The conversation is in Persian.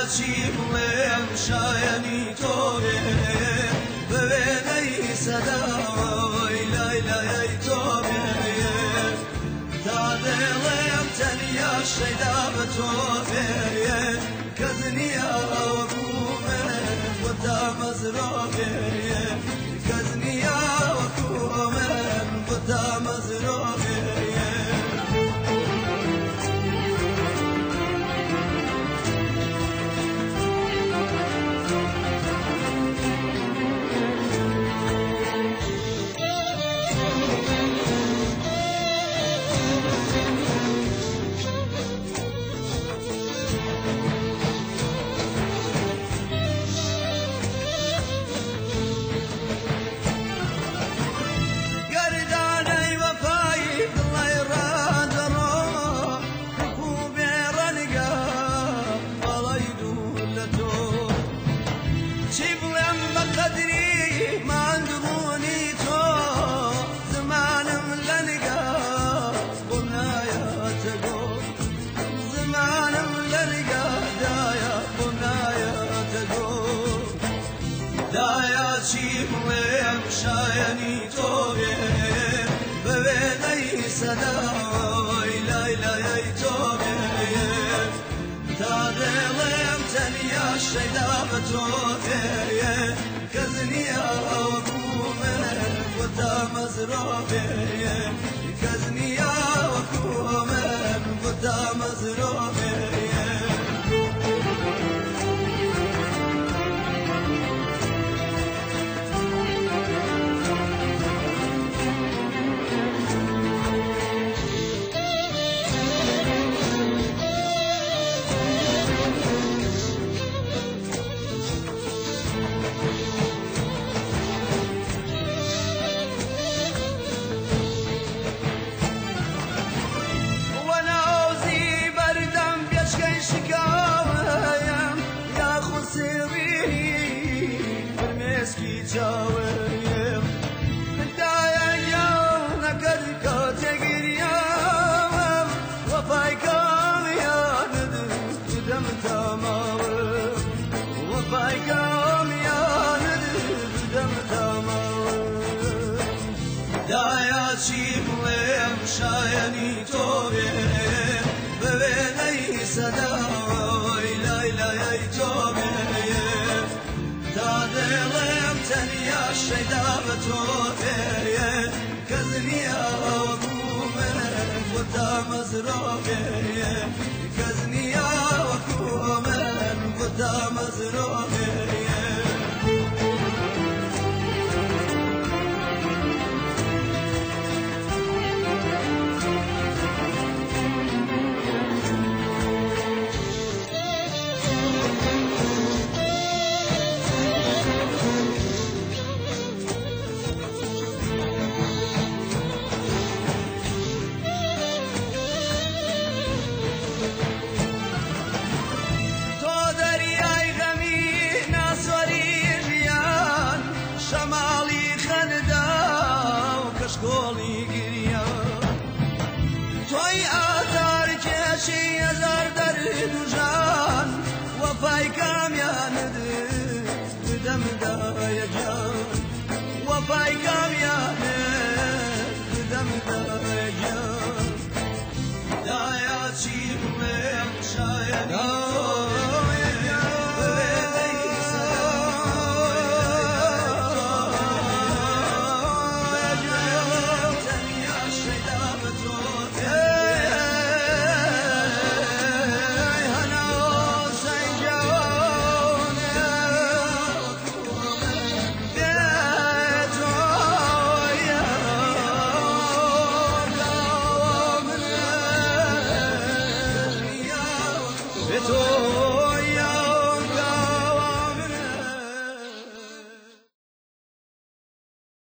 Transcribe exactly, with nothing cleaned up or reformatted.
چی بڵێم شایەنی تۆ بێ بەوێنەی سەدای لای لایەی تۆ بێ تا دێڵێم تەنیا شەیدا بە تۆ بێ کەس نییە وەکو من بۆ تا مەزرۆ بێ کەس نییە وەکو من بۆ تا مەزرۆ بێ دایا چی بڵێم شایەنی تۆ بێ بەوێنەی سەدای لای لایەی تۆ بێ تا دێڵێم تەنیا شەیدا بە تۆ بێ کەس نییە وەکو من بۆ تا مەزرۆ بێ کەس نییە وەکو من بۆ تا مەزرۆ بێ چاوەریم دایە گیانەکەت کاتێگیریام وەفای کامیانت بدەم تاماوە وەفای کامیانت بدەم تاماوە دایە چی بڵێم شایەنی تۆ بێ بەوێنەی سەدای لای لایەی تۆ بێ تا دێڵێم تەنیا شەیدا بە تۆ بێ کەس نییە وەکو من بۆ تا مەزرۆ بێ کەس نییە وەکو من بۆ تا مەزرۆ بێ کۆڵی گریە تۆی ئازار کێشی هەزار دەرد و ژان وەفای کامیانت بدەم دایە جان وەفای کامیان